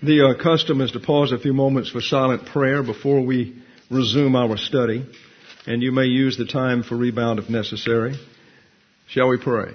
The custom is to pause a few moments for silent prayer before we resume our study, and you may use the time for rebound if necessary. Shall we pray?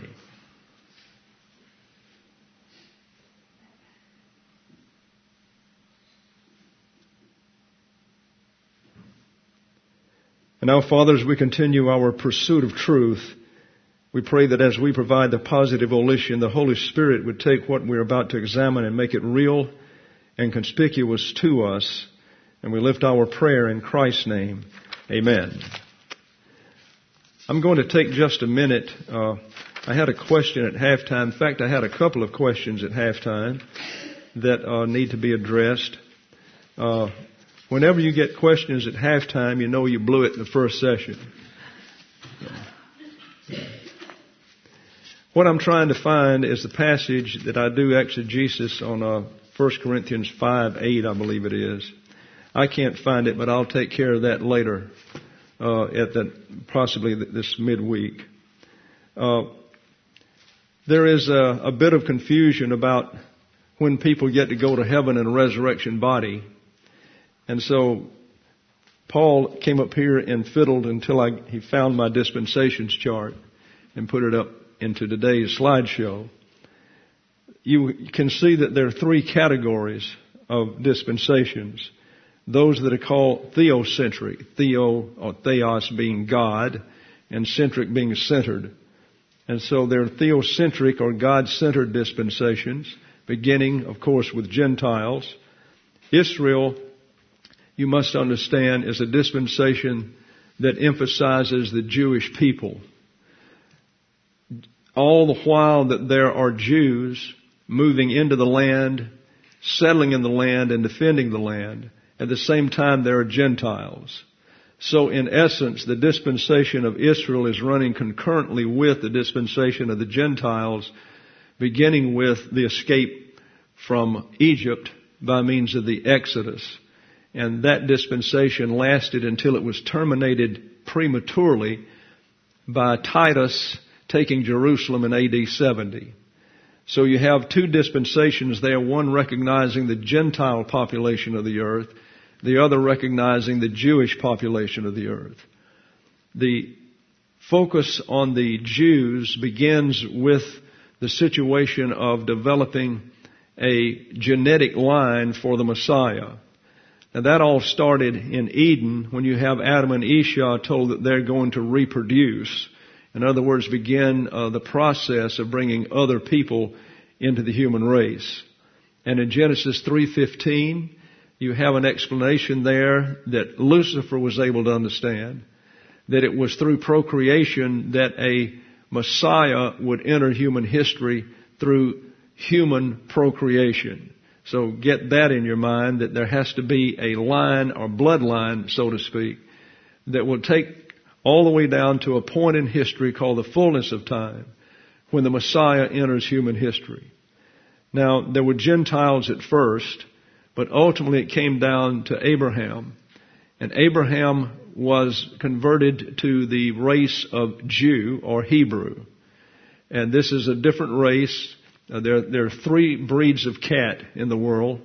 And now, Father, as we continue our pursuit of truth, we pray that as we provide the positive volition, the Holy Spirit would take what we're about to examine and make it real and conspicuous to us. And we lift our prayer in Christ's name. Amen. I'm going to take just a minute. I had a question at halftime. In fact, I had a couple of questions at halftime that need to be addressed. Whenever you get questions at halftime, you know you blew it in the first session. What I'm trying to find is the passage that I do exegesis on 1 Corinthians 5:8, I believe it is. I can't find it, but I'll take care of that later, possibly this midweek. There is a bit of confusion about when people get to go to heaven in a resurrection body. And so Paul came up here and fiddled until he found my dispensations chart and put it up into today's slideshow. You can see that there are three categories of dispensations. Those that are called theocentric, theo or theos being God, and centric being centered. And so there are theocentric or God-centered dispensations, beginning, of course, with Gentiles. Israel, you must understand, is a dispensation that emphasizes the Jewish people. All the while that there are Jews moving into the land, settling in the land, and defending the land, at the same time there are Gentiles. So in essence, the dispensation of Israel is running concurrently with the dispensation of the Gentiles, beginning with the escape from Egypt by means of the Exodus. And that dispensation lasted until it was terminated prematurely by Titus taking Jerusalem in AD 70. So you have two dispensations there, one recognizing the Gentile population of the earth, the other recognizing the Jewish population of the earth. The focus on the Jews begins with the situation of developing a genetic line for the Messiah. Now that all started in Eden when you have Adam and Esau told that they're going to reproduce. In other words, begin the process of bringing other people into the human race. And in Genesis 3:15, you have an explanation there that Lucifer was able to understand, that it was through procreation that a Messiah would enter human history through human procreation. So get that in your mind, that there has to be a line or bloodline, so to speak, that will take all the way down to a point in history called the fullness of time, when the Messiah enters human history. Now, there were Gentiles at first, but ultimately it came down to Abraham. And Abraham was converted to the race of Jew or Hebrew. And this is a different race. There are three breeds of cat in the world.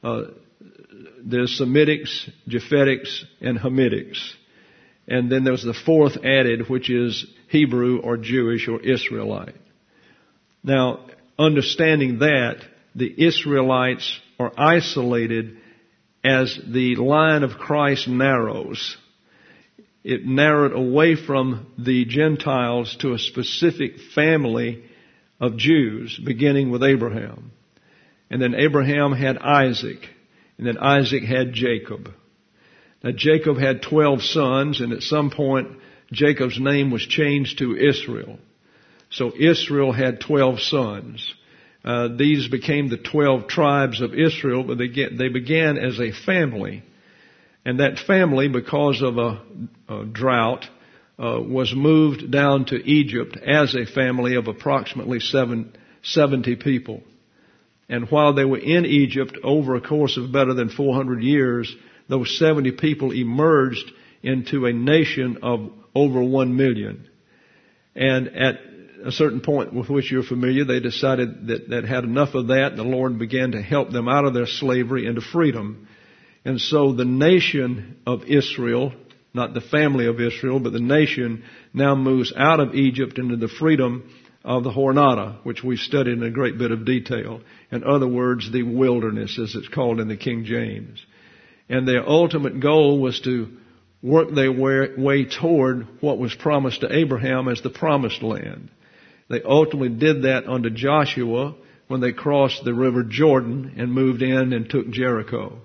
There's Semitics, Japhetics, and Hamitics. And then there's the fourth added, which is Hebrew or Jewish or Israelite. Now, understanding that, the Israelites are isolated as the line of Christ narrows. It narrowed away from the Gentiles to a specific family of Jews, beginning with Abraham. And then Abraham had Isaac, and then Isaac had Jacob. Now Jacob had 12 sons, and at some point Jacob's name was changed to Israel. So Israel had 12 sons. These became the 12 tribes of Israel, but they began as a family. And that family, because of a drought, was moved down to Egypt as a family of approximately 70 people. And while they were in Egypt over a course of better than 400 years, those 70 people emerged into a nation of over 1 million. And at a certain point with which you're familiar, they decided that had enough of that. The Lord began to help them out of their slavery into freedom. And so the nation of Israel, not the family of Israel, but the nation now moves out of Egypt into the freedom of the Jornada, which we've studied in a great bit of detail. In other words, the wilderness, as it's called in the King James. And their ultimate goal was to work their way toward what was promised to Abraham as the promised land. They ultimately did that under Joshua when they crossed the river Jordan and moved in and took Jericho.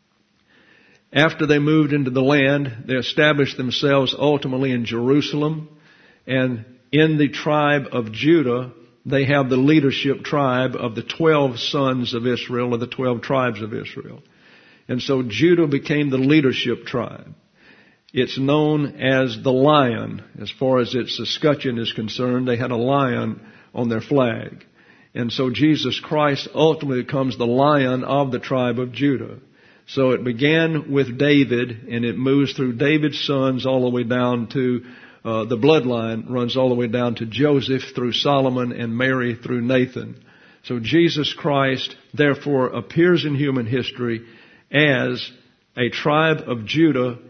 After they moved into the land, they established themselves ultimately in Jerusalem, and in the tribe of Judah, they have the leadership tribe of the 12 sons of Israel, or the 12 tribes of Israel. And so Judah became the leadership tribe. It's known as the lion. As far as its escutcheon is concerned, they had a lion on their flag. And so Jesus Christ ultimately becomes the lion of the tribe of Judah. So it began with David, and it moves through David's sons all the way down to the bloodline runs all the way down to Joseph through Solomon and Mary through Nathan. So Jesus Christ, therefore, appears in human history as a tribe of Judah,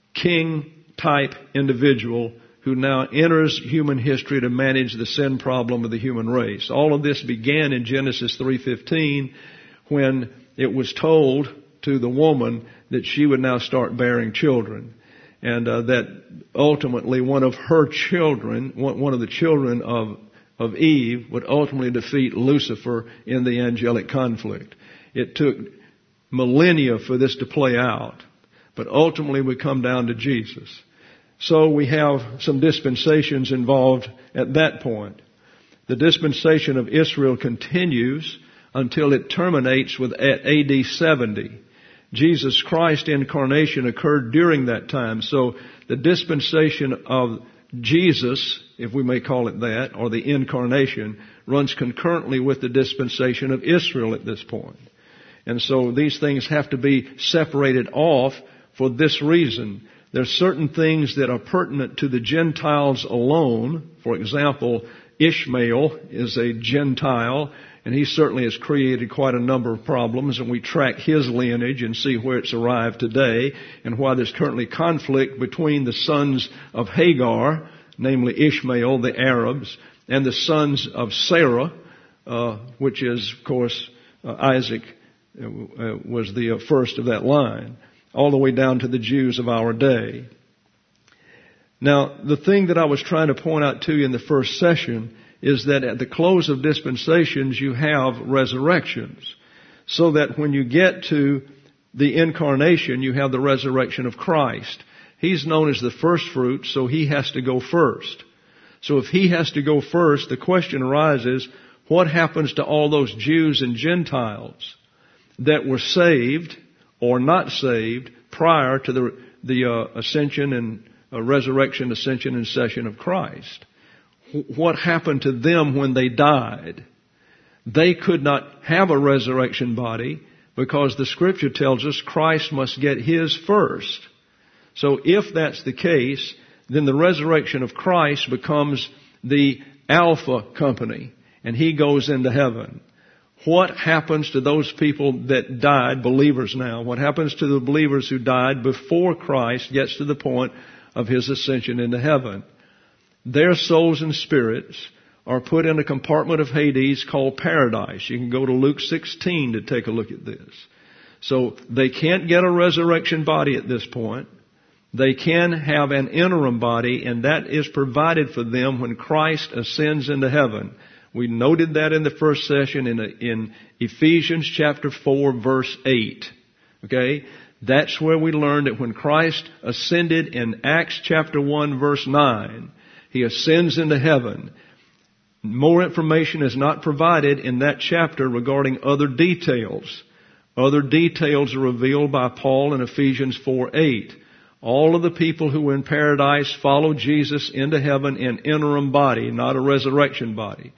king-type individual who now enters human history to manage the sin problem of the human race. All of this began in Genesis 3:15 when it was told to the woman that she would now start bearing children. And that ultimately one of her children, one of the children of Eve, would ultimately defeat Lucifer in the angelic conflict. It took millennia for this to play out, but ultimately we come down to Jesus. So we have some dispensations involved at that point. The dispensation of Israel continues until it terminates with at AD 70. Jesus Christ's incarnation occurred during that time. So the dispensation of Jesus, if we may call it that, or the incarnation, runs concurrently with the dispensation of Israel at this point. And so these things have to be separated off for this reason. There are certain things that are pertinent to the Gentiles alone. For example, Ishmael is a Gentile, and he certainly has created quite a number of problems, and we track his lineage and see where it's arrived today, and why there's currently conflict between the sons of Hagar, namely Ishmael, the Arabs, and the sons of Sarah, which is, of course, Isaac was the first of that line, all the way down to the Jews of our day. Now, the thing that I was trying to point out to you in the first session is that at the close of dispensations, you have resurrections. So that when you get to the incarnation, you have the resurrection of Christ. He's known as the first fruit, so he has to go first. So if he has to go first, the question arises, what happens to all those Jews and Gentiles that were saved or not saved prior to the ascension and resurrection, ascension, and session of Christ? What happened to them when they died? They could not have a resurrection body because the Scripture tells us Christ must get his first. So if that's the case, then the resurrection of Christ becomes the Alpha company, and he goes into heaven. What happens to those people that died, believers now? What happens to the believers who died before Christ gets to the point of his ascension into heaven? Their souls and spirits are put in a compartment of Hades called paradise. You can go to Luke 16 to take a look at this. So they can't get a resurrection body at this point. They can have an interim body, and that is provided for them when Christ ascends into heaven. We noted that in the first session in Ephesians chapter 4, verse 8. Okay? That's where we learned that when Christ ascended in Acts chapter 1, verse 9, he ascends into heaven. More information is not provided in that chapter regarding other details. Other details are revealed by Paul in Ephesians 4:8. All of the people who were in paradise followed Jesus into heaven in interim body, not a resurrection body.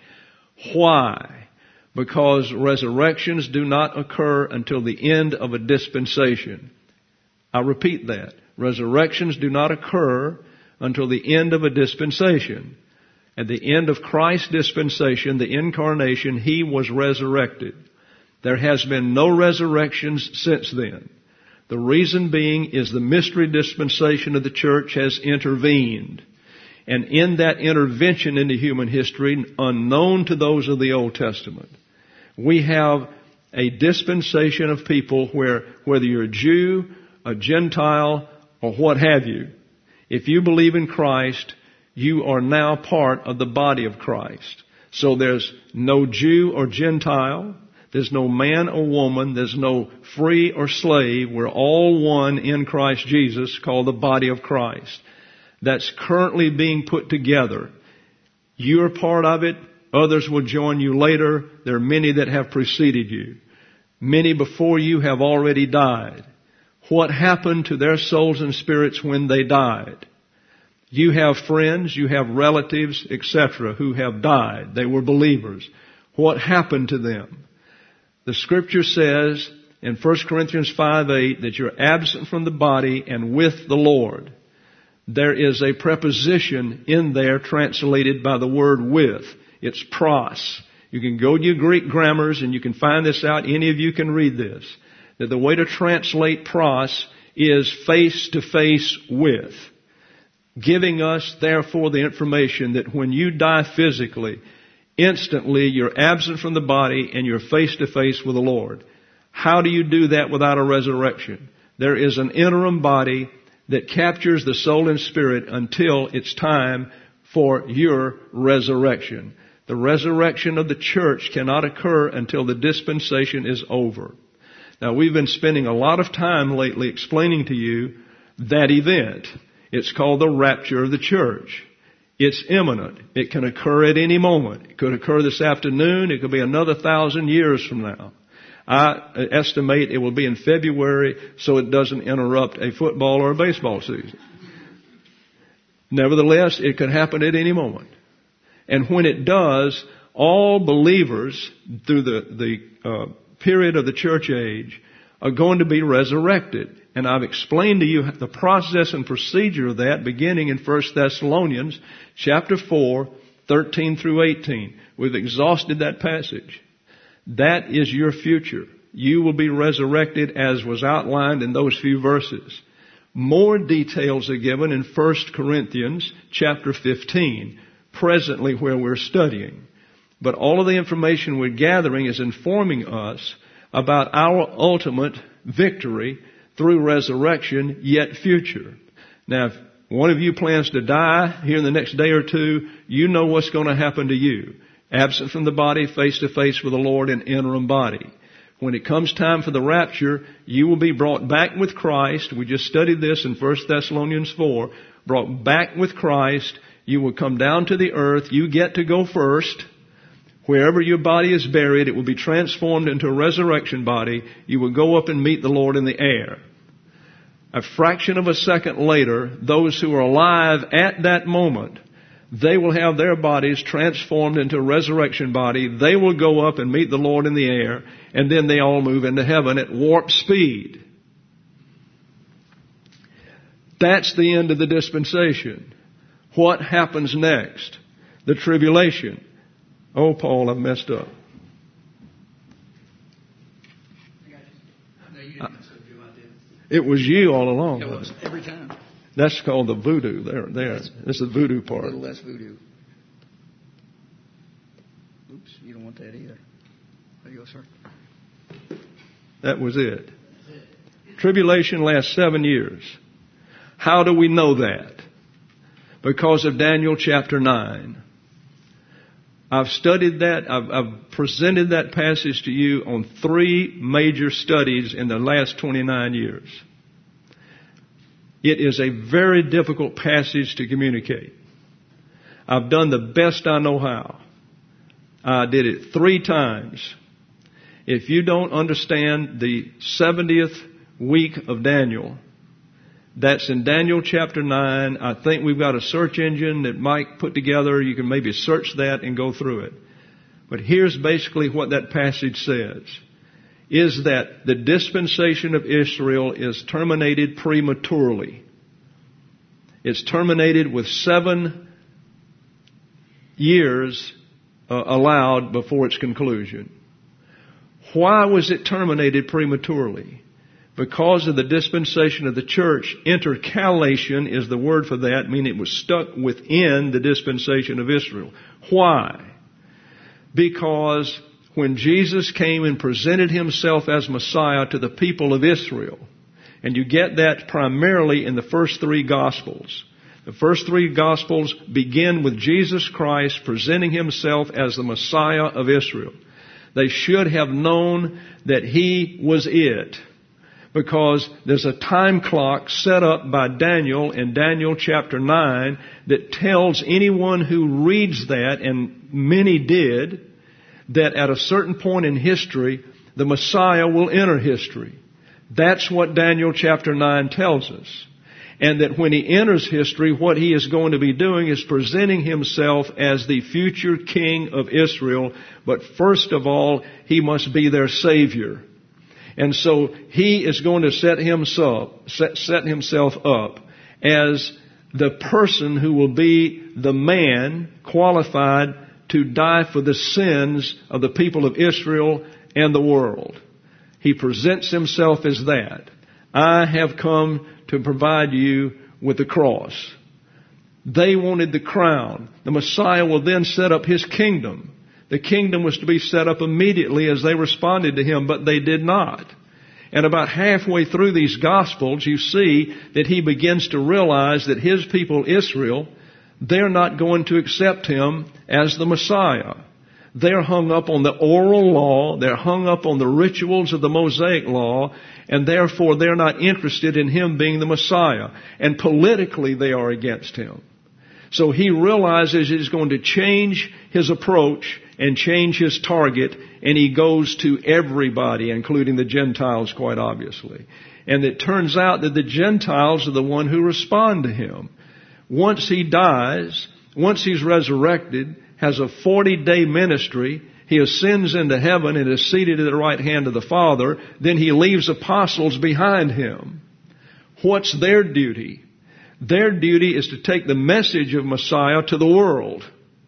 Why? Because resurrections do not occur until the end of a dispensation. I repeat that. Resurrections do not occur until the end of a dispensation. At the end of Christ's dispensation, the incarnation, He was resurrected. There has been no resurrections since then. The reason being is the mystery dispensation of the church has intervened. And in that intervention into human history, unknown to those of the Old Testament, we have a dispensation of people where, whether you're a Jew, a Gentile, or what have you, if you believe in Christ, you are now part of the body of Christ. So there's no Jew or Gentile. There's no man or woman. There's no free or slave. We're all one in Christ Jesus, called the body of Christ. That's currently being put together. You're part of it. Others will join you later. There are many that have preceded you. Many before you have already died. What happened to their souls and spirits when they died? You have friends, you have relatives, etc., who have died. They were believers. What happened to them? The Scripture says in 1 Corinthians 5:8 that you're absent from the body and with the Lord. There is a preposition in there translated by the word with. It's pros. You can go to your Greek grammars and you can find this out. Any of you can read this. That the way to translate pros is face to face with. Giving us, therefore, the information that when you die physically, instantly you're absent from the body and you're face to face with the Lord. How do you do that without a resurrection? There is an interim body that captures the soul and spirit until it's time for your resurrection. The resurrection of the church cannot occur until the dispensation is over. Now, we've been spending a lot of time lately explaining to you that event. It's called the rapture of the church. It's imminent. It can occur at any moment. It could occur this afternoon. It could be another 1,000 years from now. I estimate it will be in February so it doesn't interrupt a football or a baseball season. Nevertheless, it could happen at any moment. And when it does, all believers through the period of the church age are going to be resurrected. And I've explained to you the process and procedure of that beginning in 1 Thessalonians chapter 4, 13 through 18. We've exhausted that passage. That is your future. You will be resurrected as was outlined in those few verses. More details are given in 1 Corinthians chapter 15, presently where we're studying. But all of the information we're gathering is informing us about our ultimate victory through resurrection, yet future. Now, if one of you plans to die here in the next day or two, you know what's going to happen to you. Absent from the body, face to face with the Lord in interim body. When it comes time for the rapture, you will be brought back with Christ. We just studied this in 1 Thessalonians 4. Brought back with Christ. You will come down to the earth. You get to go first. Wherever your body is buried, it will be transformed into a resurrection body. You will go up and meet the Lord in the air. A fraction of a second later, those who are alive at that moment, they will have their bodies transformed into a resurrection body. They will go up and meet the Lord in the air, and then they all move into heaven at warp speed. That's the end of the dispensation. What happens next? The tribulation. Oh, Paul, I've messed up. It was you all along. It was every time. That's called the voodoo. There. This is the voodoo part. A little less voodoo. Oops, you don't want that either. There you go, sir. That was it. Tribulation lasts 7 years. How do we know that? Because of Daniel chapter 9. I've studied that. I've presented that passage to you on 3 major studies in the last 29 years. It is a very difficult passage to communicate. I've done the best I know how. I did it 3 times. If you don't understand the 70th week of Daniel, that's in Daniel chapter 9. I think we've got a search engine that Mike put together. You can maybe search that and go through it. But here's basically what that passage says. Is that the dispensation of Israel is terminated prematurely. It's terminated with 7 years allowed before its conclusion. Why was it terminated prematurely? Because of the dispensation of the church. Intercalation is the word for that, meaning it was stuck within the dispensation of Israel. Why? Because when Jesus came and presented himself as Messiah to the people of Israel, and you get that primarily in the first three Gospels. The first three Gospels begin with Jesus Christ presenting himself as the Messiah of Israel. They should have known that he was it, because there's a time clock set up by Daniel in Daniel chapter 9 that tells anyone who reads that, and many did, that at a certain point in history, the Messiah will enter history. That's what Daniel chapter 9 tells us. And that when he enters history, what he is going to be doing is presenting himself as the future king of Israel. But first of all, he must be their Savior. And so he is going to set himself up as the person who will be the man qualified to die for the sins of the people of Israel and the world. He presents himself as that. I have come to provide you with the cross. They wanted the crown. The Messiah will then set up his kingdom. The kingdom was to be set up immediately as they responded to him, but they did not. And about halfway through these Gospels, you see that he begins to realize that his people, Israel, they're not going to accept him as the Messiah. They're hung up on the oral law. They're hung up on the rituals of the Mosaic law. And therefore, they're not interested in him being the Messiah. And politically, they are against him. So he realizes he's going to change his approach and change his target. And he goes to everybody, including the Gentiles, quite obviously. And it turns out that the Gentiles are the one who respond to him. Once he dies, once he's resurrected, has a 40-day ministry, he ascends into heaven and is seated at the right hand of the Father, then he leaves apostles behind him. What's their duty? Their duty is to take the message of Messiah to the world.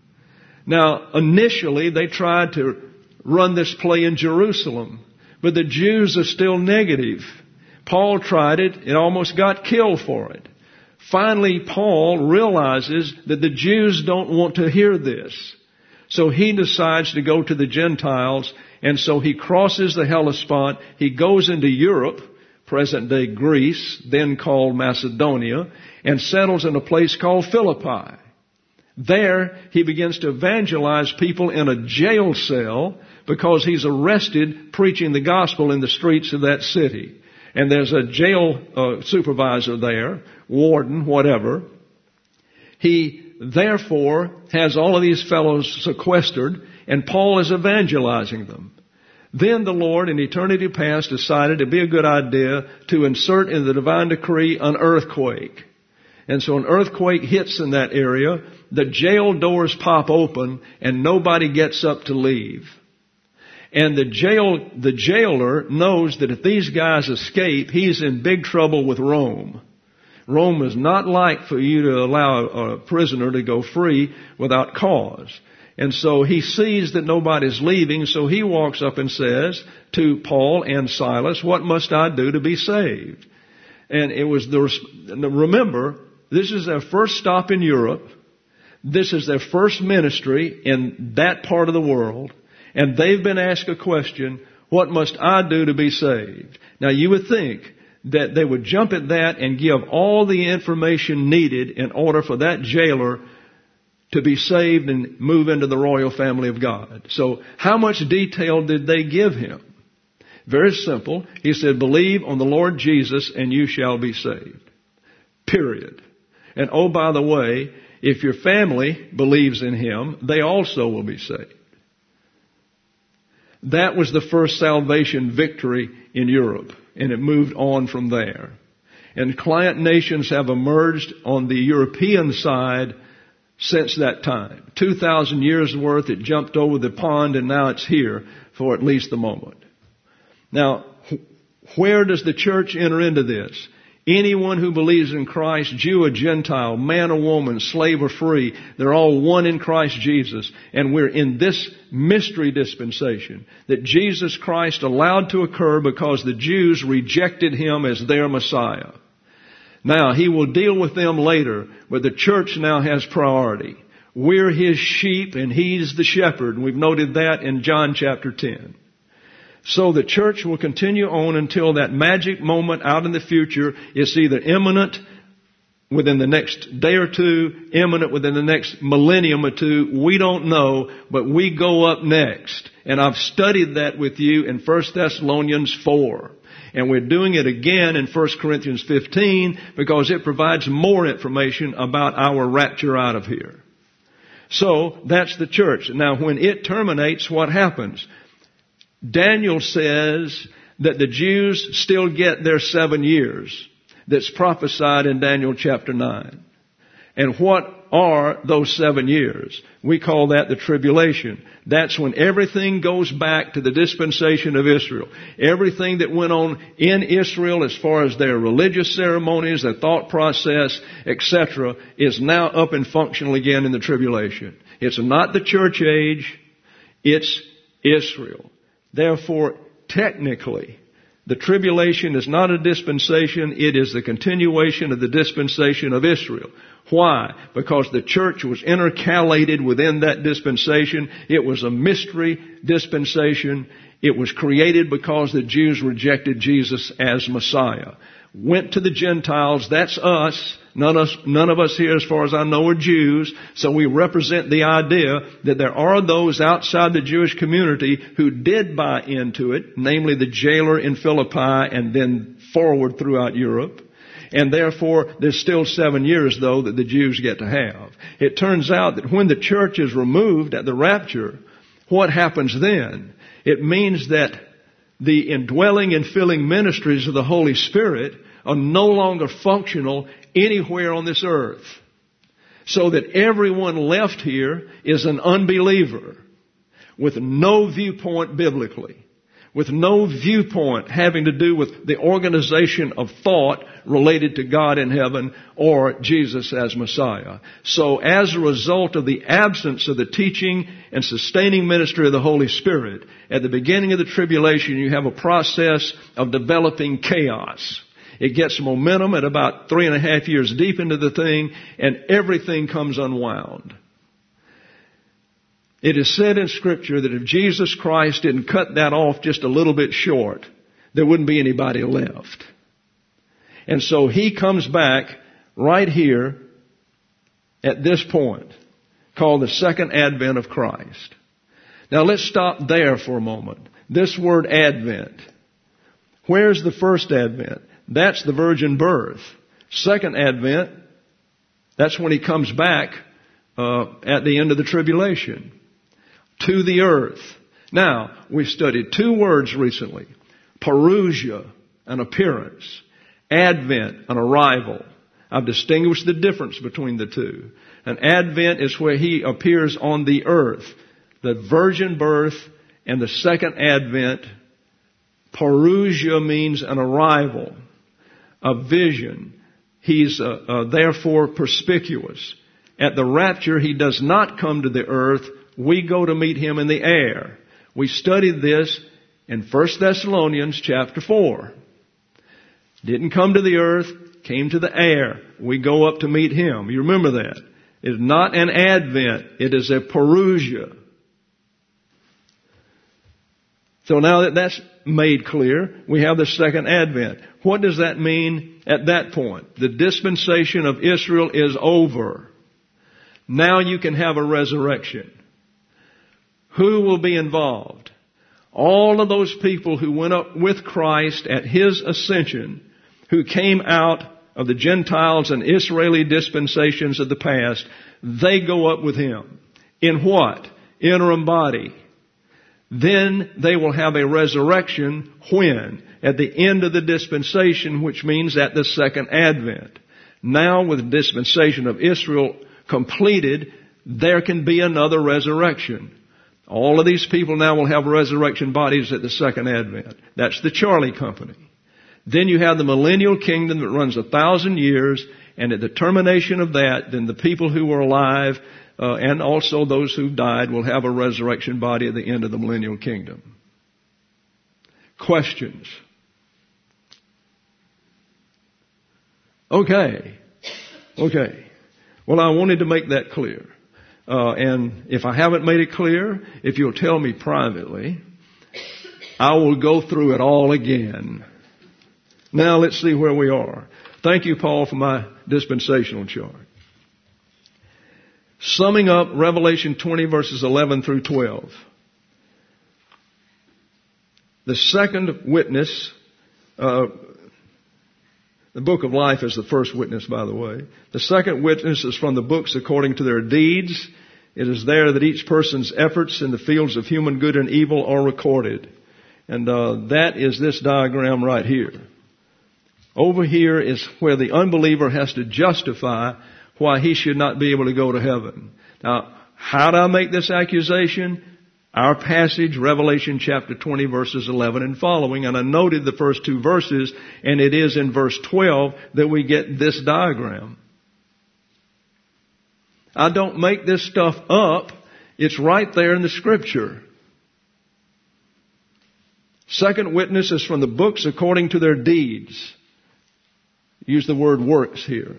Now, initially, they tried to run this play in Jerusalem, but the Jews are still negative. Paul tried it and almost got killed for it. Finally, Paul realizes that the Jews don't want to hear this. So he decides to go to the Gentiles, and so he crosses the Hellespont. He goes into Europe, present-day Greece, then called Macedonia, and settles in a place called Philippi. There, he begins to evangelize people in a jail cell because he's arrested preaching the gospel in the streets of that city. And there's a jail supervisor there, warden, whatever. He, therefore, has all of these fellows sequestered, and Paul is evangelizing them. Then the Lord, in eternity past, decided it'd be a good idea to insert in the divine decree an earthquake. And so an earthquake hits in that area, the jail doors pop open, and nobody gets up to leave. And the jailer knows that if these guys escape, he's in big trouble with Rome. Rome is not like for you to allow a prisoner to go free without cause. And so he sees that nobody's leaving, so he walks up and says to Paul and Silas, "What must I do to be saved?" And it was remember, this is their first stop in Europe. This is their first ministry in that part of the world. And they've been asked a question, what must I do to be saved? Now you would think that they would jump at that and give all the information needed in order for that jailer to be saved and move into the royal family of God. So how much detail did they give him? Very simple. He said, believe on the Lord Jesus and you shall be saved. Period. And oh, by the way, if your family believes in him, they also will be saved. That was the first salvation victory in Europe, and it moved on from there. And client nations have emerged on the European side since that time. 2,000 years worth, it jumped over the pond, and now it's here for at least the moment. Now, where does the church enter into this? Anyone who believes in Christ, Jew or Gentile, man or woman, slave or free, they're all one in Christ Jesus. And we're in this mystery dispensation that Jesus Christ allowed to occur because the Jews rejected Him as their Messiah. Now, He will deal with them later, but the church now has priority. We're His sheep and He's the shepherd. We've noted that in John chapter 10. So the church will continue on until that magic moment out in the future is either imminent within the next day or two, imminent within the next millennium or two. We don't know, but we go up next. And I've studied that with you in 1 Thessalonians 4. And we're doing it again in 1 Corinthians 15 because it provides more information about our rapture out of here. So that's the church. Now when it terminates, what happens? Daniel says that the Jews still get their 7 years that's prophesied in Daniel chapter 9. And what are those 7 years? We call that the tribulation. That's when everything goes back to the dispensation of Israel. Everything that went on in Israel as far as their religious ceremonies, their thought process, etc., is now up and functional again in the tribulation. It's not the church age, it's Israel. Therefore, technically, the tribulation is not a dispensation, it is the continuation of the dispensation of Israel. Why? Because the church was intercalated within that dispensation. It was a mystery dispensation. It was created because the Jews rejected Jesus as Messiah. Went to the Gentiles, that's us. None of us here, as far as I know, are Jews. So we represent the idea that there are those outside the Jewish community who did buy into it, namely the jailer in Philippi and then forward throughout Europe. And therefore, there's still 7 years, though, that the Jews get to have. It turns out that when the church is removed at the rapture, what happens then? It means that the indwelling and filling ministries of the Holy Spirit are no longer functional anywhere on this earth. So that everyone left here is an unbeliever with no viewpoint biblically, with no viewpoint having to do with the organization of thought related to God in heaven or Jesus as Messiah. So as a result of the absence of the teaching and sustaining ministry of the Holy Spirit, at the beginning of the tribulation you have a process of developing chaos. It gets momentum at about 3.5 years deep into the thing, and everything comes unwound. It is said in Scripture that if Jesus Christ didn't cut that off just a little bit short, there wouldn't be anybody left. And so He comes back right here at this point, called the second advent of Christ. Now let's stop there for a moment. This word advent. Where's the first advent? That's the virgin birth. Second advent, that's when He comes back at the end of the tribulation. To the earth. Now, we've studied 2 words recently. Parousia, an appearance. Advent, an arrival. I've distinguished the difference between the two. An advent is where He appears on the earth. The virgin birth and the second advent. Parousia means an arrival, a vision. He's therefore perspicuous. At the rapture, He does not come to the earth. We go to meet Him in the air. We studied this in 1 Thessalonians chapter 4. Didn't come to the earth, came to the air. We go up to meet Him. You remember that. It's not an advent. It is a parousia. So now that that's made clear, we have the second advent. What does that mean at that point? The dispensation of Israel is over. Now you can have a resurrection. Who will be involved? All of those people who went up with Christ at His ascension, who came out of the Gentiles and Israeli dispensations of the past, they go up with Him. In what? Interim body. Then they will have a resurrection when? At the end of the dispensation, which means at the second advent. Now with the dispensation of Israel completed, there can be another resurrection. All of these people now will have resurrection bodies at the second advent. That's the Charlie Company. Then you have the millennial kingdom that runs 1,000 years, and at the termination of that, then the people who were alive and also those who died will have a resurrection body at the end of the millennial kingdom. Questions? Okay. Well, I wanted to make that clear. And if I haven't made it clear, if you'll tell me privately, I will go through it all again. Now let's see where we are. Thank you, Paul, for my dispensational chart. Summing up Revelation 20 verses 11 through 12. The second witness, the book of life is the first witness, by the way. The second witness is from the books according to their deeds. It is there that each person's efforts in the fields of human good and evil are recorded. And that is this diagram right here. Over here is where the unbeliever has to justify why he should not be able to go to heaven. Now, how do I make this accusation? Our passage, Revelation chapter 20, verses 11 and following. And I noted the first two verses, and it is in verse 12 that we get this diagram. I don't make this stuff up. It's right there in the Scripture. Second witness is from the books according to their deeds. Use the word works here.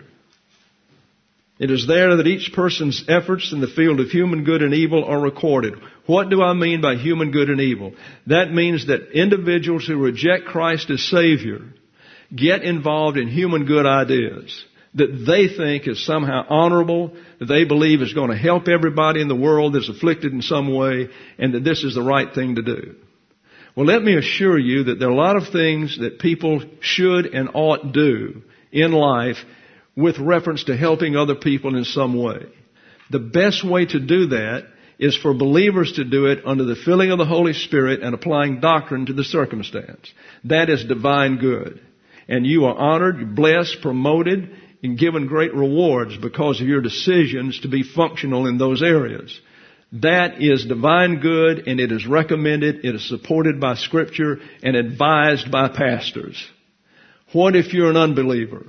It is there that each person's efforts in the field of human good and evil are recorded. What do I mean by human good and evil? That means that individuals who reject Christ as Savior get involved in human good ideas that they think is somehow honorable, that they believe is going to help everybody in the world that's afflicted in some way, and that this is the right thing to do. Well, let me assure you that there are a lot of things that people should and ought do in life with reference to helping other people in some way. The best way to do that is for believers to do it under the filling of the Holy Spirit and applying doctrine to the circumstance. That is divine good. And you are honored, blessed, promoted, and given great rewards because of your decisions to be functional in those areas. That is divine good, and it is recommended, it is supported by Scripture, and advised by pastors. What if you're an unbeliever?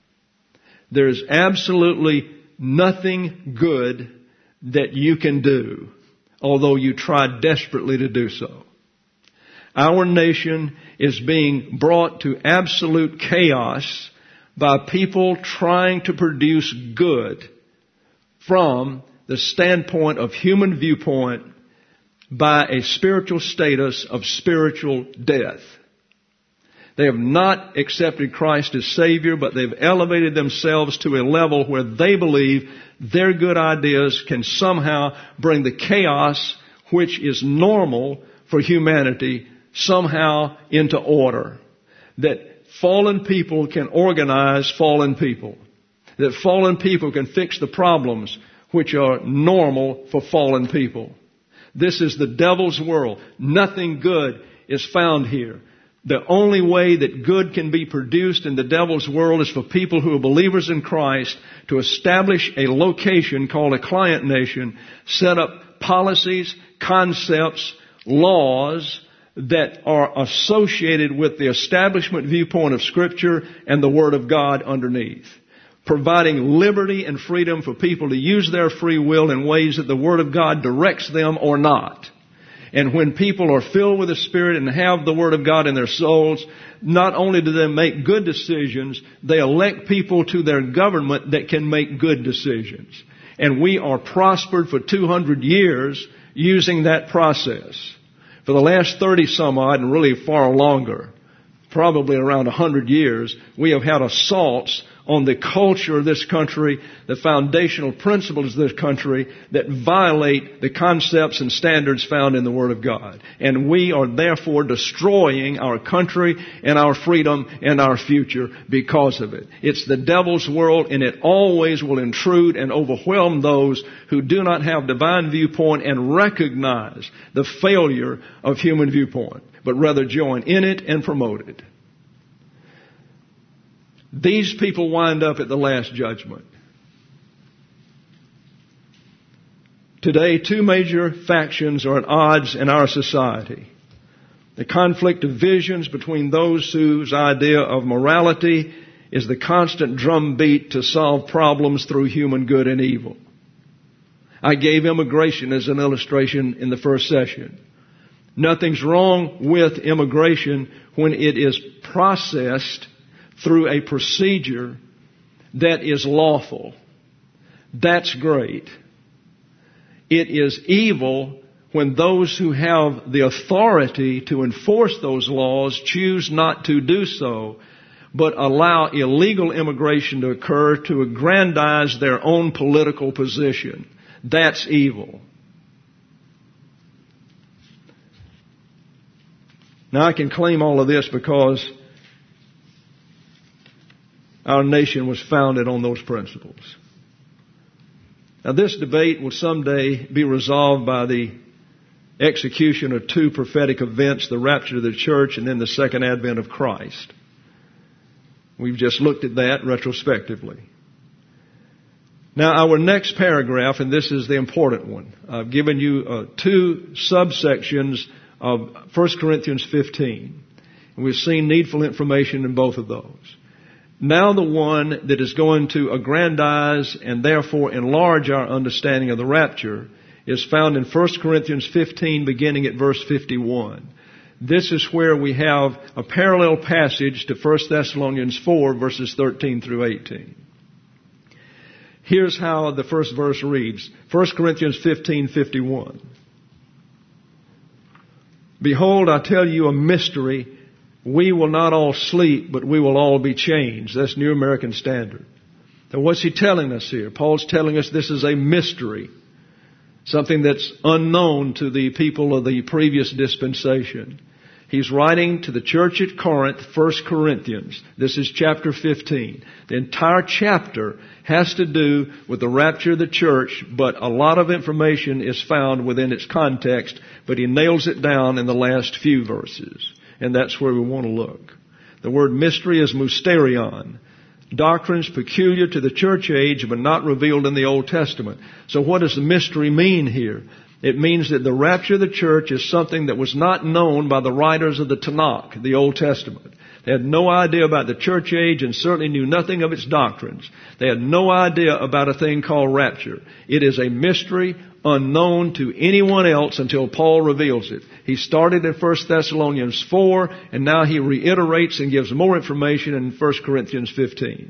There's absolutely nothing good that you can do, although you try desperately to do so. Our nation is being brought to absolute chaos by people trying to produce good from the standpoint of human viewpoint by a spiritual status of spiritual death. They have not accepted Christ as Savior, but they've elevated themselves to a level where they believe their good ideas can somehow bring the chaos which is normal for humanity somehow into order. That fallen people can organize fallen people. That fallen people can fix the problems which are normal for fallen people. This is the devil's world. Nothing good is found here. The only way that good can be produced in the devil's world is for people who are believers in Christ to establish a location called a client nation, set up policies, concepts, laws that are associated with the establishment viewpoint of Scripture and the Word of God underneath, providing liberty and freedom for people to use their free will in ways that the Word of God directs them or not. And when people are filled with the Spirit and have the Word of God in their souls, not only do they make good decisions, they elect people to their government that can make good decisions. And we are prospered for 200 years using that process. For the last 30 some odd, and really far longer, probably around 100 years, we have had assaults on the culture of this country, the foundational principles of this country that violate the concepts and standards found in the Word of God. And we are therefore destroying our country and our freedom and our future because of it. It's the devil's world, and it always will intrude and overwhelm those who do not have divine viewpoint and recognize the failure of human viewpoint, but rather join in it and promote it. These people wind up at the last judgment. Today, two major factions are at odds in our society. The conflict of visions between those whose idea of morality is the constant drumbeat to solve problems through human good and evil. I gave immigration as an illustration in the first session. Nothing's wrong with immigration when it is processed through a procedure that is lawful. That's great. It is evil when those who have the authority to enforce those laws choose not to do so, but allow illegal immigration to occur to aggrandize their own political position. That's evil. Now I can claim all of this because our nation was founded on those principles. Now this debate will someday be resolved by the execution of two prophetic events, the rapture of the church and then the second advent of Christ. We've just looked at that retrospectively. Now our next paragraph, and this is the important one, I've given you two subsections of 1 Corinthians 15. And we've seen needful information in both of those. Now the one that is going to aggrandize and therefore enlarge our understanding of the rapture is found in 1 Corinthians 15 beginning at verse 51. This is where we have a parallel passage to 1 Thessalonians 4 verses 13 through 18. Here's how the first verse reads. 1 Corinthians 15:51. Behold, I tell you a mystery. We will not all sleep, but we will all be changed. That's New American Standard. Now what's he telling us here? Paul's telling us this is a mystery. Something that's unknown to the people of the previous dispensation. He's writing to the church at Corinth, 1 Corinthians. This is chapter 15. The entire chapter has to do with the rapture of the church, but a lot of information is found within its context, but he nails it down in the last few verses. And that's where we want to look. The word mystery is mysterion. Doctrines peculiar to the church age, but not revealed in the Old Testament. So what does the mystery mean here? It means that the rapture of the church is something that was not known by the writers of the Tanakh, the Old Testament. They had no idea about the church age and certainly knew nothing of its doctrines. They had no idea about a thing called rapture. It is a mystery unknown to anyone else until Paul reveals it. He started in 1 Thessalonians 4, and now he reiterates and gives more information in 1 Corinthians 15.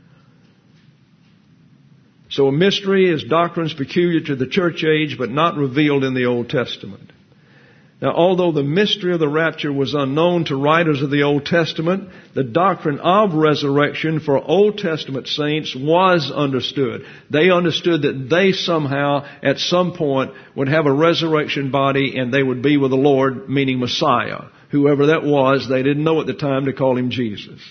So a mystery is doctrines peculiar to the church age, but not revealed in the Old Testament. Now, although the mystery of the rapture was unknown to writers of the Old Testament, the doctrine of resurrection for Old Testament saints was understood. They understood that they somehow, at some point, would have a resurrection body and they would be with the Lord, meaning Messiah. Whoever that was, they didn't know at the time to call him Jesus.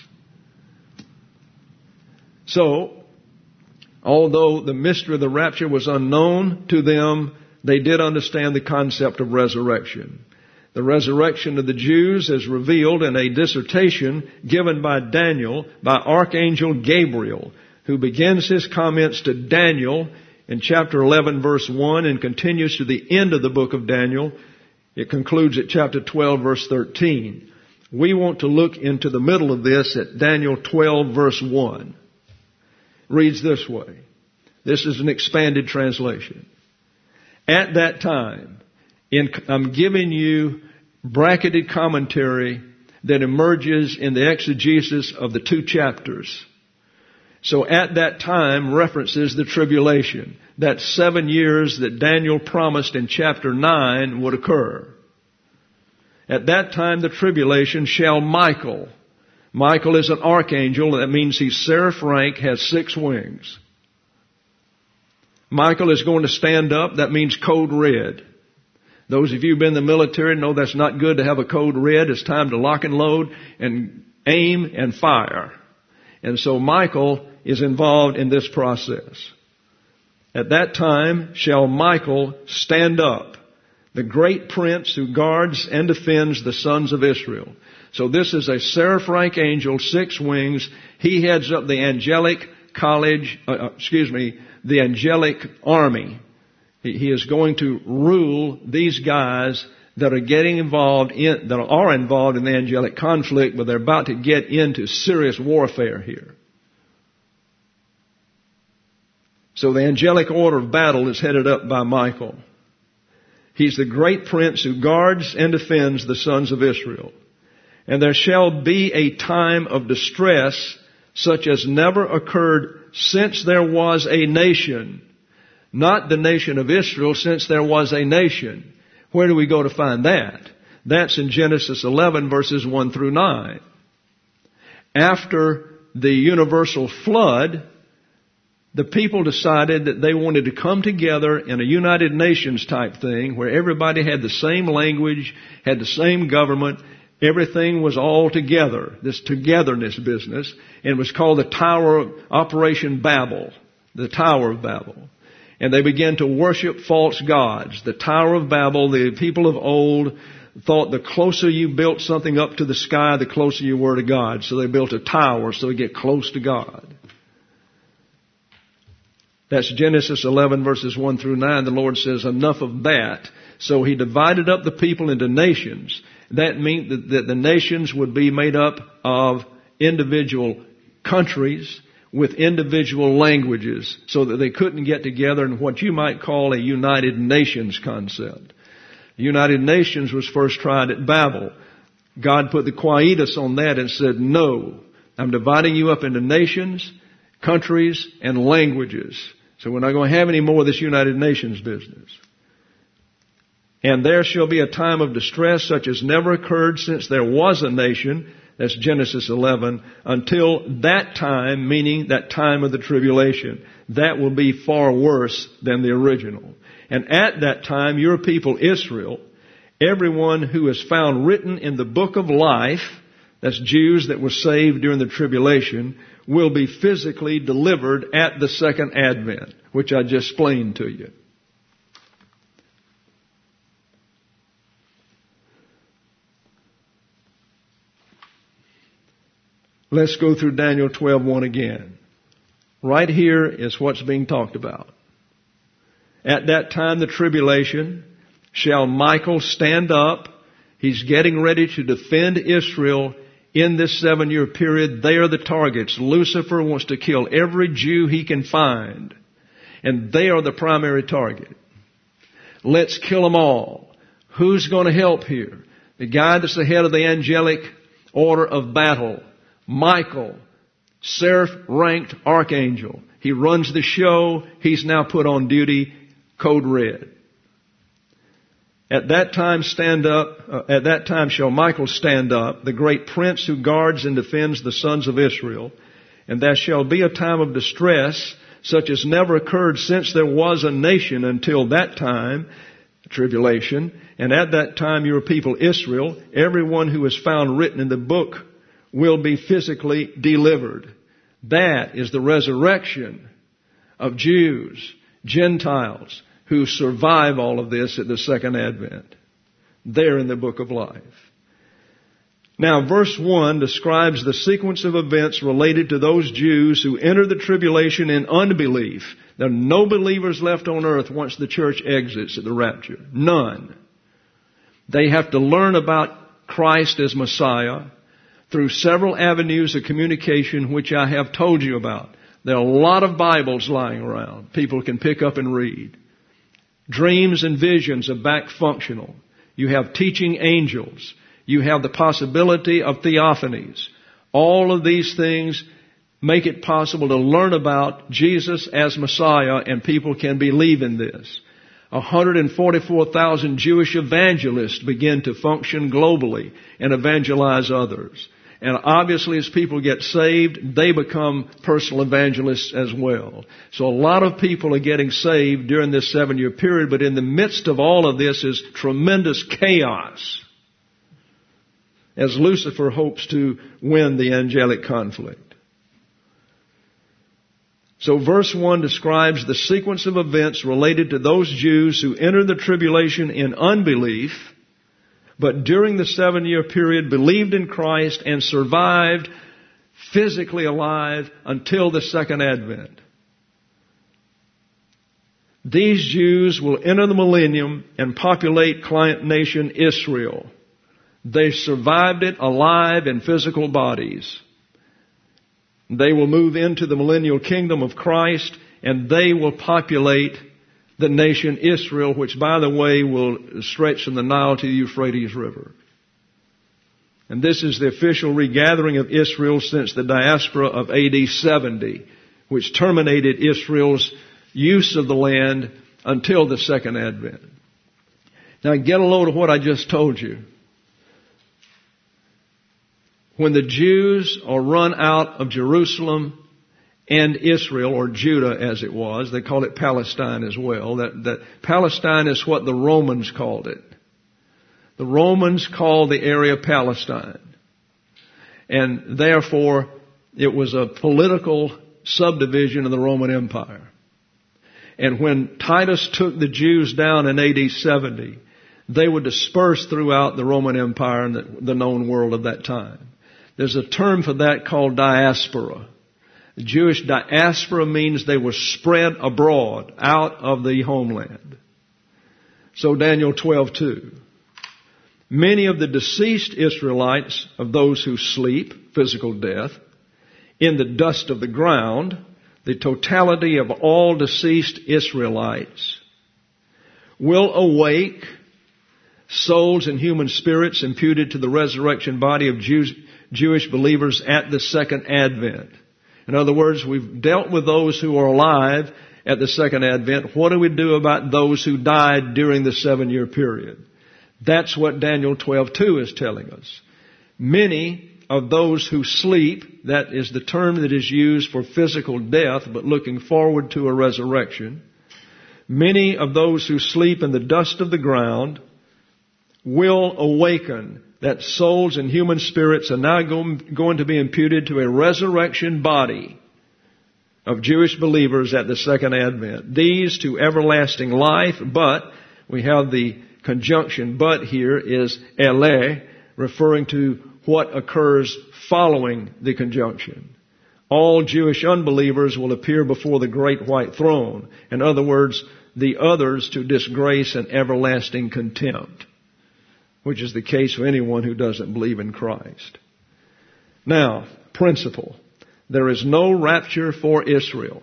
So, although the mystery of the rapture was unknown to them, they did understand the concept of resurrection. The resurrection of the Jews is revealed in a dissertation given by Daniel, by Archangel Gabriel, who begins his comments to Daniel in chapter 11 verse 1 and continues to the end of the book of Daniel. It concludes at chapter 12 verse 13. We want to look into the middle of this at Daniel 12 verse 1. It reads this way. This is an expanded translation. At that time, I'm giving you bracketed commentary that emerges in the exegesis of the two chapters. So at that time references the tribulation. That 7 years that Daniel promised in chapter 9 would occur. At that time the tribulation shall Michael. Michael is an archangel. That means he's seraph rank, has 6 wings. Michael is going to stand up. That means code red. Those of you who've been in the military know that's not good to have a code red. It's time to lock and load and aim and fire. And so Michael is involved in this process. At that time shall Michael stand up, the great prince who guards and defends the sons of Israel. So this is a seraph rank angel, 6 wings. He heads up the angelic the angelic army. He is going to rule these guys that are involved in the angelic conflict, but they're about to get into serious warfare here. So the angelic order of battle is headed up by Michael. He's the great prince who guards and defends the sons of Israel. And there shall be a time of distress such as never occurred since there was a nation. Not the nation of Israel, since there was a nation. Where do we go to find that? That's in Genesis 11 verses 1 through 9. After the universal flood, the people decided that they wanted to come together in a United Nations type thing where everybody had the same language, had the same government, everything was all together, this togetherness business, and it was called the Operation Babel, the Tower of Babel. And they began to worship false gods. The Tower of Babel, the people of old thought the closer you built something up to the sky, the closer you were to God. So they built a tower so they get close to God. That's Genesis 11 verses 1 through 9. The Lord says, enough of that. So He divided up the people into nations. That meant that the nations would be made up of individual countries with individual languages so that they couldn't get together in what you might call a United Nations concept. The United Nations was first tried at Babel. God put the quietus on that and said, no, I'm dividing you up into nations, countries, and languages. So we're not going to have any more of this United Nations business. And there shall be a time of distress such as never occurred since there was a nation. That's Genesis 11. Until that time, meaning that time of the tribulation. That will be far worse than the original. And at that time, your people Israel, everyone who is found written in the book of life, that's Jews that were saved during the tribulation, will be physically delivered at the second advent, which I just explained to you. Let's go through Daniel 12:1 again. Right here is what's being talked about. At that time, the tribulation, shall Michael stand up. He's getting ready to defend Israel in this 7-year period. They are the targets. Lucifer wants to kill every Jew he can find. And they are the primary target. Let's kill them all. Who's going to help here? The guy that's the head of the angelic order of battle. Michael, seraph-ranked archangel. He runs the show. He's now put on duty, code red. At that time shall Michael stand up, the great prince who guards and defends the sons of Israel. And there shall be a time of distress, such as never occurred since there was a nation until that time, tribulation. And at that time your people Israel, everyone who is found written in the book, will be physically delivered. That is the resurrection of Jews, Gentiles, who survive all of this at the second advent. There in the book of life. Now, verse 1 describes the sequence of events related to those Jews who enter the tribulation in unbelief. There are no believers left on earth once the church exits at the rapture. None. They have to learn about Christ as Messiah through several avenues of communication which I have told you about. There are a lot of Bibles lying around. People can pick up and read. Dreams and visions are back functional. You have teaching angels. You have the possibility of theophanies. All of these things make it possible to learn about Jesus as Messiah, and people can believe in this. 144,000 Jewish evangelists begin to function globally and evangelize others. And obviously as people get saved, they become personal evangelists as well. So a lot of people are getting saved during this 7-year period, but in the midst of all of this is tremendous chaos as Lucifer hopes to win the angelic conflict. So verse 1 describes the sequence of events related to those Jews who enter the tribulation in unbelief, but during the 7-year period believed in Christ and survived physically alive until the second advent. these Jews will enter the millennium and populate client nation Israel. They survived it alive in physical bodies. They will move into the millennial kingdom of Christ, and they will populate the nation Israel, which, by the way, will stretch from the Nile to the Euphrates River. And this is the official regathering of Israel since the diaspora of AD 70, which terminated Israel's use of the land until the second advent. Now get a load of what I just told you. When the Jews are run out of Jerusalem and Israel, or Judah as it was, they call it Palestine as well. That Palestine is what the Romans called it. The Romans called the area Palestine. And therefore, it was a political subdivision of the Roman Empire. And when Titus took the Jews down in AD 70, they were dispersed throughout the Roman Empire and the known world of that time. There's a term for that called diaspora. The Jewish diaspora means they were spread abroad, out of the homeland. So Daniel 12:2. Many of the deceased Israelites, of those who sleep, physical death, in the dust of the ground, the totality of all deceased Israelites, will awake, souls and human spirits imputed to the resurrection body of Jewish believers at the second advent. In other words, we've dealt with those who are alive at the second advent. What do we do about those who died during the 7-year period? That's what Daniel 12:2 is telling us. Many of those who sleep, that is the term that is used for physical death, but looking forward to a resurrection. Many of those who sleep in the dust of the ground will awaken. That souls and human spirits are now going to be imputed to a resurrection body of Jewish believers at the second advent. These to everlasting life, but we have the conjunction but here is ele, referring to what occurs following the conjunction. All Jewish unbelievers will appear before the great white throne. In other words, the others to disgrace and everlasting contempt, which is the case for anyone who doesn't believe in Christ. Now, principle. There is no rapture for Israel.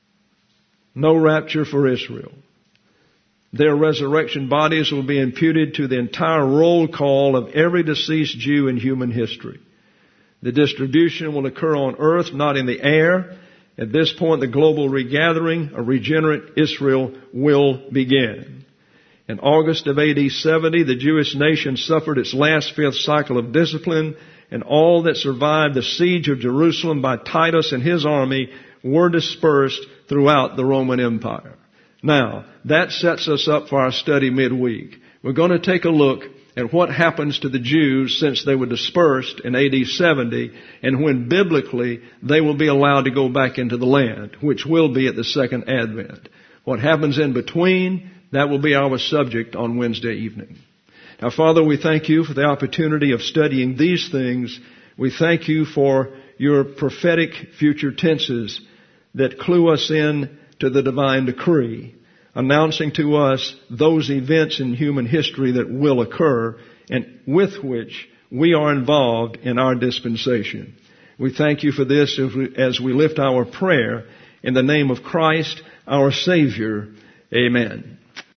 No rapture for Israel. Their resurrection bodies will be imputed to the entire roll call of every deceased Jew in human history. The distribution will occur on earth, not in the air. At this point, the global regathering of regenerate Israel will begin. In August of AD 70, the Jewish nation suffered its last fifth cycle of discipline, and all that survived the siege of Jerusalem by Titus and his army were dispersed throughout the Roman Empire. Now, that sets us up for our study midweek. We're going to take a look at what happens to the Jews since they were dispersed in AD 70 and when biblically they will be allowed to go back into the land, which will be at the second advent. What happens in between, that will be our subject on Wednesday evening. Now, Father, we thank you for the opportunity of studying these things. We thank you for your prophetic future tenses that clue us in to the divine decree, announcing to us those events in human history that will occur and with which we are involved in our dispensation. We thank you for this as we lift our prayer in the name of Christ, our Savior. Amen.